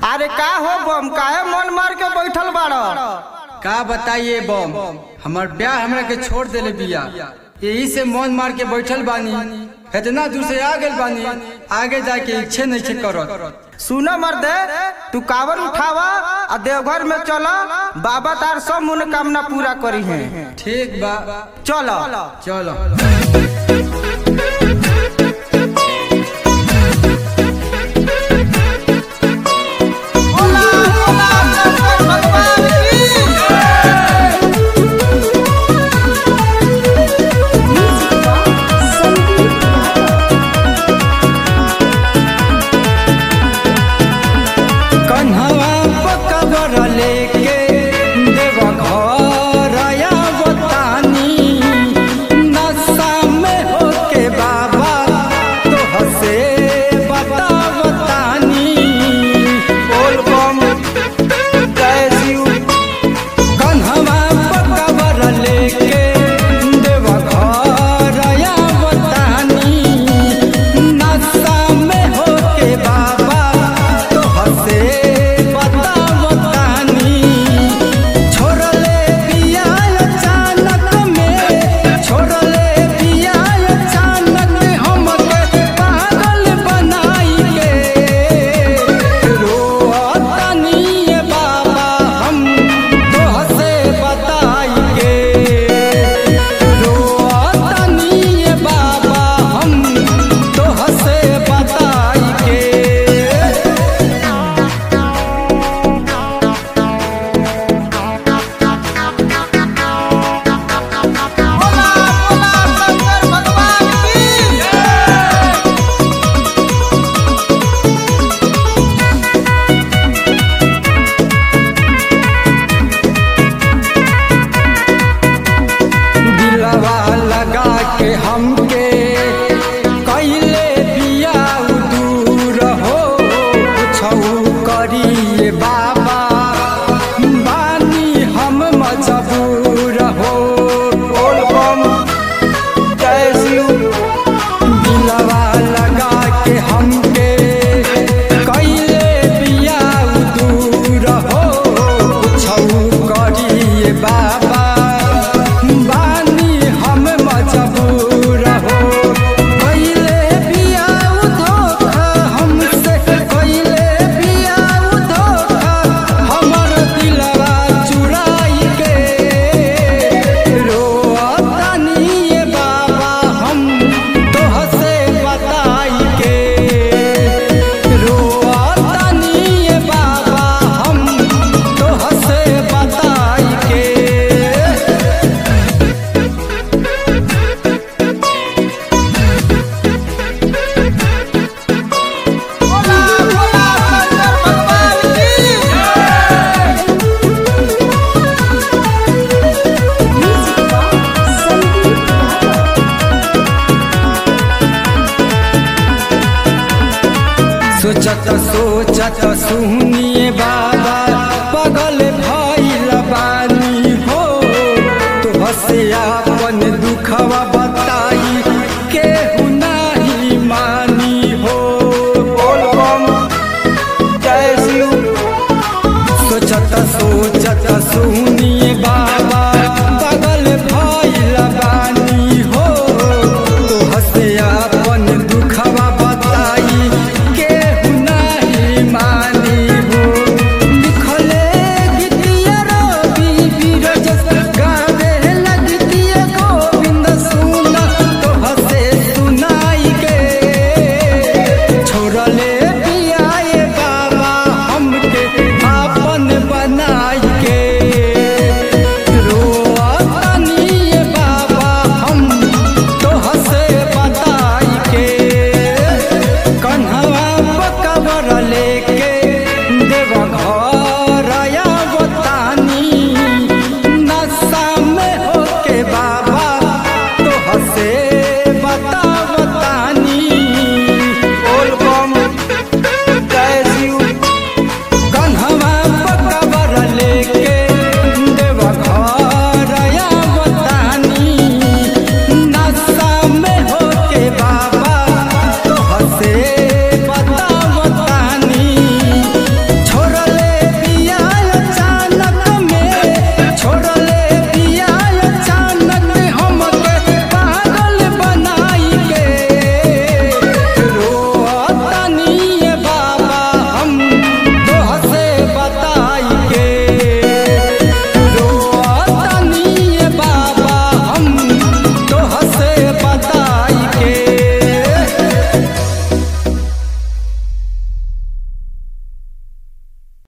अरे का हो बम, काहे मन मार के बैठल बाड़ो? का बताइए बम, हमार ब्याह हमरा के छोड़ देले बिया, यही से मन मार के बैठल बानी। इतना दूर से आ गइल बानी, आगे जाके इच्छे नहीं करत। सुनो मर्दे, तू कावर उठावा आ देवघर में चला, बाबा तार सब मनोकामना पूरा करी है। ठीक बा, चलो चलो। सोचत सोचत सुनी